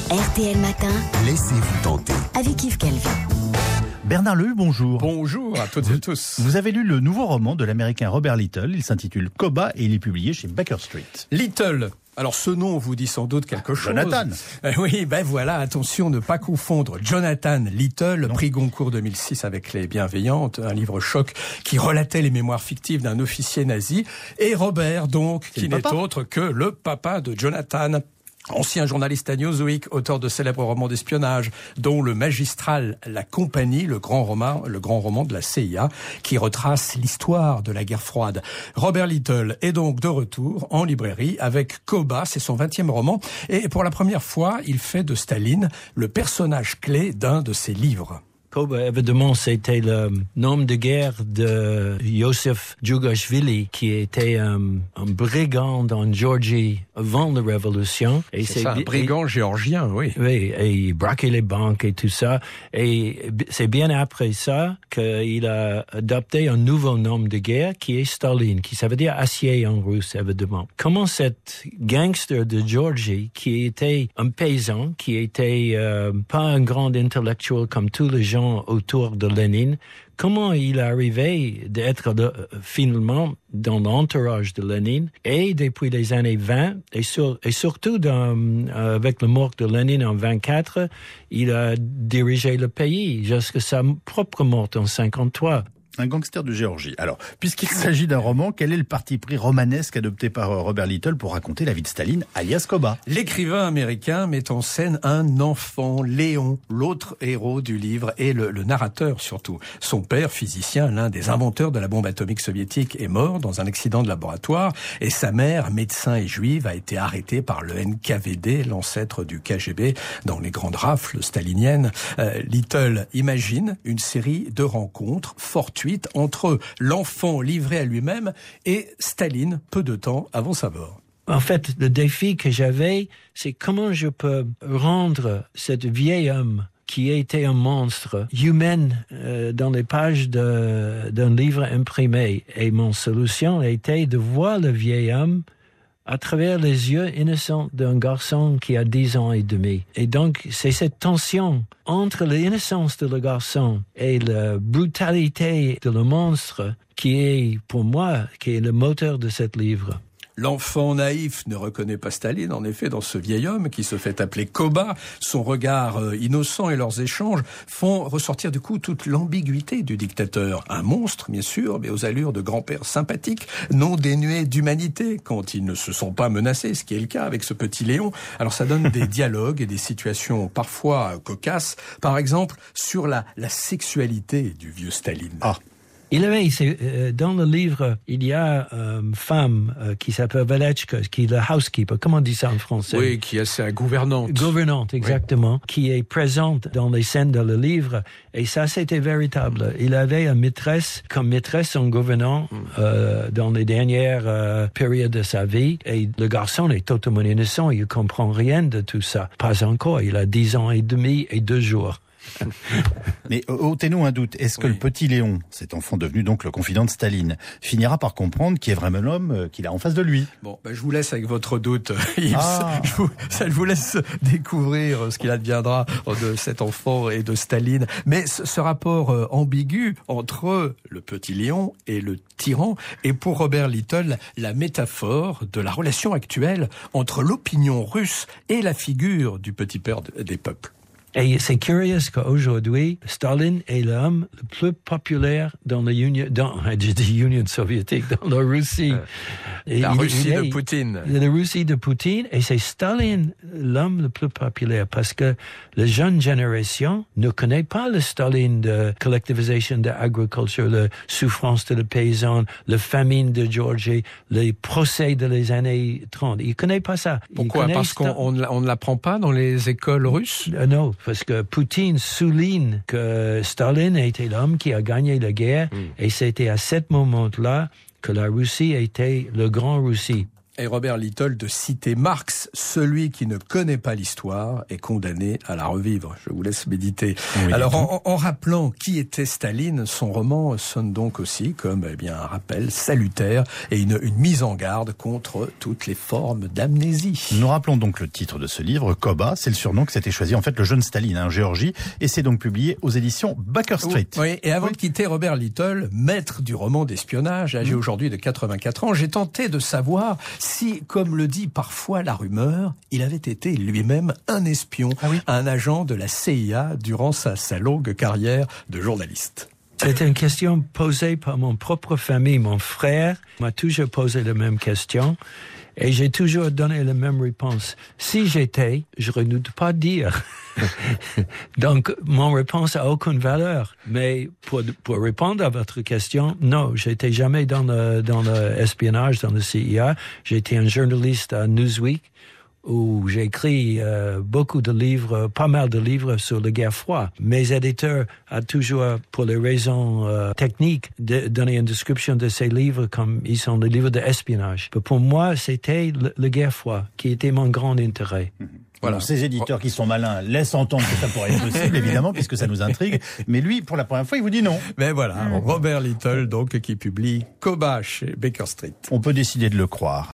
RTL Matin, Laissez-vous tenter. avec Yves Calvi. Bernard Lehu, bonjour. Bonjour à toutes et tous. Vous avez lu le nouveau roman de l'américain Robert Little. Il s'intitule Koba et il est publié chez Baker Street. Little. Alors ce nom vous dit sans doute quelque chose. Jonathan. Oui, voilà, attention, ne pas confondre Jonathan Little, prix Goncourt 2006 avec Les Bienveillantes, un livre choc qui relatait les mémoires fictives d'un officier nazi, et Robert donc, qui n'est autre que le papa de Jonathan. Ancien journaliste à Newsweek, auteur de célèbres romans d'espionnage, dont le magistral La Compagnie, le grand roman de la CIA, qui retrace l'histoire de la guerre froide. Robert Little est donc de retour en librairie avec Koba, c'est son 20e roman, et pour la première fois, il fait de Staline le personnage clé d'un de ses livres. Koba, évidemment, c'était le nom de guerre de Yosef Djougashvili, qui était un brigand en Géorgie avant la Révolution. Et c'est ça, un brigand géorgien, oui. Oui, et il braquait les banques et tout ça. Et c'est bien après ça qu'il a adopté un nouveau nom de guerre qui est Staline, qui ça veut dire acier en russe, évidemment. Comment cet gangster de Géorgie, qui était un paysan, qui était pas un grand intellectuel comme tous les gens autour de Lénine, comment il est arrivé d'être finalement dans l'entourage de Lénine et depuis les années 20 et surtout avec le mort de Lénine en 24, il a dirigé le pays jusqu'à sa propre mort en 53. Un gangster de Géorgie. Alors, puisqu'il s'agit d'un roman, quel est le parti pris romanesque adopté par Robert Little pour raconter la vie de Staline, alias Koba? L'écrivain américain met en scène un enfant, Léon, l'autre héros du livre et le narrateur surtout. Son père, physicien, l'un des inventeurs de la bombe atomique soviétique, est mort dans un accident de laboratoire et sa mère, médecin et juive, a été arrêtée par le NKVD, l'ancêtre du KGB, dans les grandes rafles staliniennes. Little imagine une série de rencontres fortuites entre l'enfant livré à lui-même et Staline peu de temps avant sa mort. En fait, le défi que j'avais, c'est comment je peux rendre cet vieil homme qui était un monstre humain dans les pages d'un livre imprimé. Et mon solution était de voir le vieil homme à travers les yeux innocents d'un garçon qui a 10 ans et demi. Et donc, c'est cette tension entre l'innocence de le garçon et la brutalité de le monstre qui est, pour moi, qui est le moteur de ce livre. L'enfant naïf ne reconnaît pas Staline, en effet, dans ce vieil homme qui se fait appeler Koba. Son regard innocent et leurs échanges font ressortir du coup toute l'ambiguïté du dictateur. Un monstre, bien sûr, mais aux allures de grand-père sympathique, non dénué d'humanité quand ils ne se sont pas menacés, ce qui est le cas avec ce petit Léon. Alors ça donne des dialogues et des situations parfois cocasses, par exemple sur la sexualité du vieux Staline. Il avait, dans le livre, il y a une femme qui s'appelle Velechka, qui est le housekeeper. Comment on dit ça en français? Oui, qui est sa gouvernante. Gouvernante, exactement. Oui. Qui est présente dans les scènes de le livre. Et ça, c'était véritable. Il avait une maîtresse comme maîtresse en gouvernant dans les dernières périodes de sa vie. Et le garçon est totalement innocent. Il ne comprend rien de tout ça. Pas encore. Il a 10 ans et demi et 2 jours. Mais ôtez-nous un doute. Est-ce que le petit Léon, cet enfant devenu donc le confident de Staline, finira par comprendre qui est vraiment l'homme qu'il a en face de lui? Bon, je vous laisse avec votre doute, Yves. Je vous laisse découvrir ce qu'il adviendra de cet enfant et de Staline. Mais ce rapport ambigu entre le petit Léon et le tyran est pour Robert Little la métaphore de la relation actuelle entre l'opinion russe et la figure du petit père des peuples. Et c'est curieux qu'aujourd'hui, Staline est l'homme le plus populaire dans l'Union soviétique, dans la Russie. La Russie de Poutine. La Russie de Poutine, et c'est Staline l'homme le plus populaire parce que la jeune génération ne connaît pas le Staline de collectivisation de l'agriculture, la souffrance de les paysans, la famine de Géorgie, les procès de les années 30. Ils ne connaissent pas ça. Pourquoi? Parce qu'on ne l'apprend pas dans les écoles russes? Non. Parce que Poutine souligne que Staline était l'homme qui a gagné la guerre et c'était à ce moment-là que la Russie était le Grand Russie. Et Robert Little de citer Marx, celui qui ne connaît pas l'histoire est condamné à la revivre. Je vous laisse méditer. Oui, alors, en rappelant qui était Staline, son roman sonne donc aussi comme un rappel salutaire et une mise en garde contre toutes les formes d'amnésie. Nous rappelons donc le titre de ce livre, Koba, c'est le surnom que s'était choisi en fait le jeune Staline en Géorgie, et c'est donc publié aux éditions Baker Street. Oui, et avant de quitter Robert Little, maître du roman d'espionnage, âgé aujourd'hui de 84 ans, j'ai tenté de savoir si, comme le dit parfois la rumeur, il avait été lui-même un espion, un agent de la CIA durant sa longue carrière de journaliste. C'est une question posée par mon propre famille. Mon frère m'a toujours posé la même question et j'ai toujours donné la même réponse. Si j'étais, je ne redoute pas de dire. Donc, mon réponse a aucune valeur. Mais pour répondre à votre question, non, j'étais jamais dans l'espionnage, dans le CIA. J'étais un journaliste à Newsweek où j'ai écrit beaucoup de livres, pas mal de livres sur la guerre froide. Mes éditeurs ont toujours, pour les raisons techniques, donné une description de ces livres comme ils sont des livres d'espionnage. Mais pour moi, c'était la guerre froide qui était mon grand intérêt. Voilà. Ces éditeurs qui sont malins laissent entendre que ça pourrait être possible, évidemment, puisque ça nous intrigue. Mais lui, pour la première fois, il vous dit non. Mais voilà, Robert Little, donc, qui publie Koba chez Baker Street. On peut décider de le croire.